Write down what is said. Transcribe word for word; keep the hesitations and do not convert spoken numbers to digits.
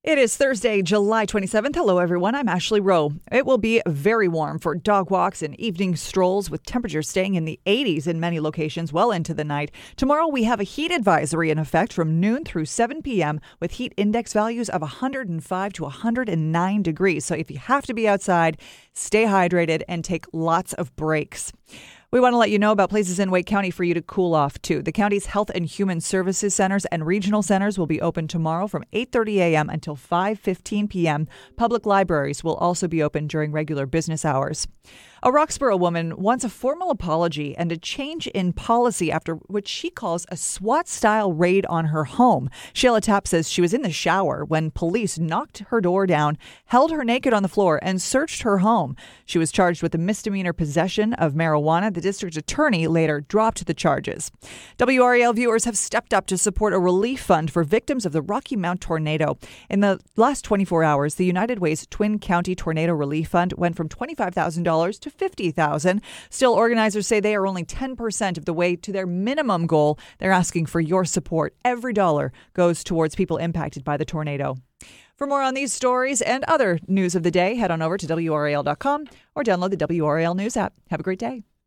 It is Thursday, July twenty-seventh. Hello, everyone. I'm Ashley Rowe. It will be very warm for dog walks and evening strolls with temperatures staying in the eighties in many locations well into the night. Tomorrow, we have a heat advisory in effect from noon through seven p.m. with heat index values of one hundred five to one hundred nine degrees. So if you have to be outside, stay hydrated and take lots of breaks. We want to let you know about places in Wake County for you to cool off to. The county's Health and Human Services Centers and regional centers will be open tomorrow from eight thirty a.m. until five fifteen p.m. Public libraries will also be open during regular business hours. A Roxborough woman wants a formal apology and a change in policy after what she calls a SWAT-style raid on her home. Shayla Tapp says she was in the shower when police knocked her door down, held her naked on the floor, and searched her home. She was charged with a misdemeanor possession of marijuana. The district attorney later dropped the charges. W R A L viewers have stepped up to support a relief fund for victims of the Rocky Mount tornado. In the last twenty-four hours, the United Way's Twin County Tornado Relief Fund went from twenty-five thousand dollars to fifty thousand dollars. Still, organizers say they are only ten percent of the way to their minimum goal. They're asking for your support. Every dollar goes towards people impacted by the tornado. For more on these stories and other news of the day, head on over to W R A L dot com or download the W R A L News app. Have a great day.